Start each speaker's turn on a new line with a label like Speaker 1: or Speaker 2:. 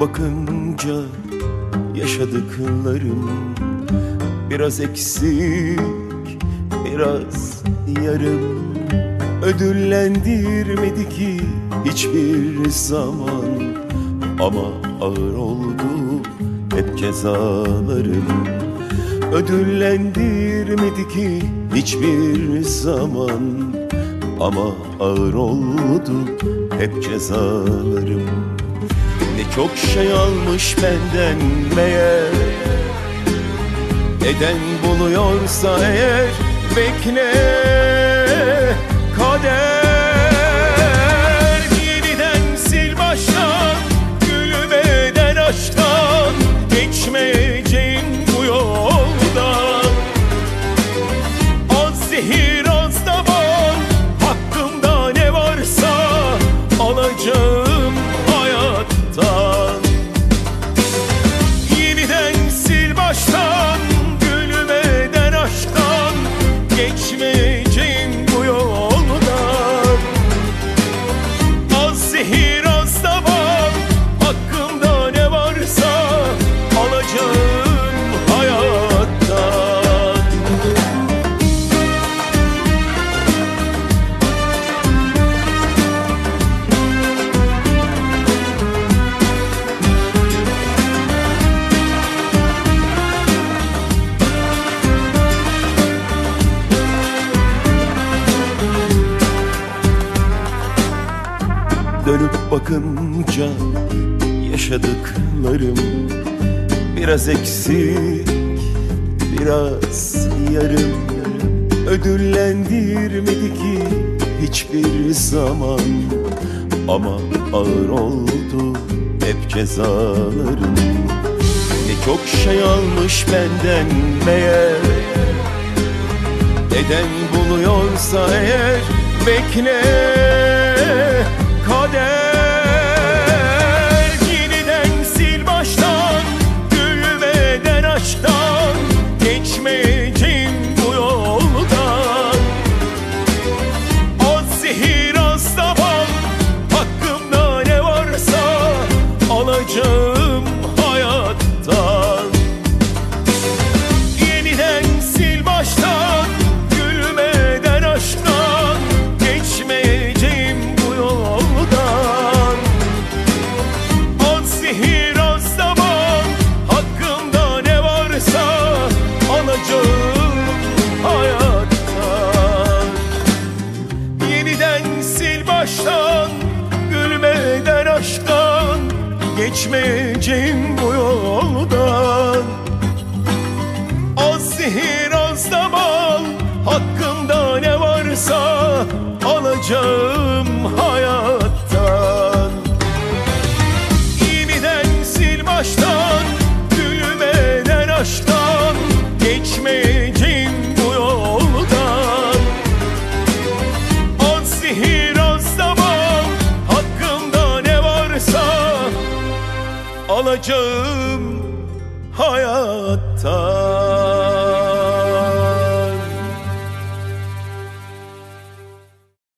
Speaker 1: bakınca yaşadıklarım biraz eksik, biraz yarım. Ödüllendirmedi ki hiçbir zaman, ama ağır oldu hep cezalarım. Ödüllendirmedi ki hiçbir zaman, ama ağır oldu hep cezalarım. Ne çok şey almış benden meğer, neden buluyorsa eğer, bekle kader. Yeniden sil baştan, gülmeden aşktan, geçmeyeceğim bu yoldan. Az zehir az da bal, hakkımda ne varsa alacağım hayattan. Yeniden sil baştan, gülmeden aşktan, geçmeyeceğim bu yoldan. Az zehir az da bal, hakkımda ne varsa alacağım hayattan. Dönüp bakınca yaşadıklarım biraz eksik, biraz yarım. Ödüllendirmedi ki hiçbir zaman, ama ağır oldu hep cezalarım. Ne çok şey almış benden meğer, neden buluyorsa eğer, bekle kader. Yeniden sil baştan, gülmeden aşktan, geçmeyeceğim bu yoldan. Az zehir az da bal, hakkımda ne varsa alacağım hayattan. Yeniden sil baştan, gülmeden aşktan, geçmeyeceğim bu yoldan. Az zehir az da bal, hakkımda ne varsa alacağım hayattan. Yeniden sil baştan, gülmeden aşktan, geçmeyeceğim bu yoldan. Az zehir az da bal, hakkımda ne varsa alacağım hayattan. Yeniden sil baştan, gülmeden aşktan, geçmeyeceğim bu yoldan. Az zehir az da bal, hakkımda ne varsa alacağım hayattan.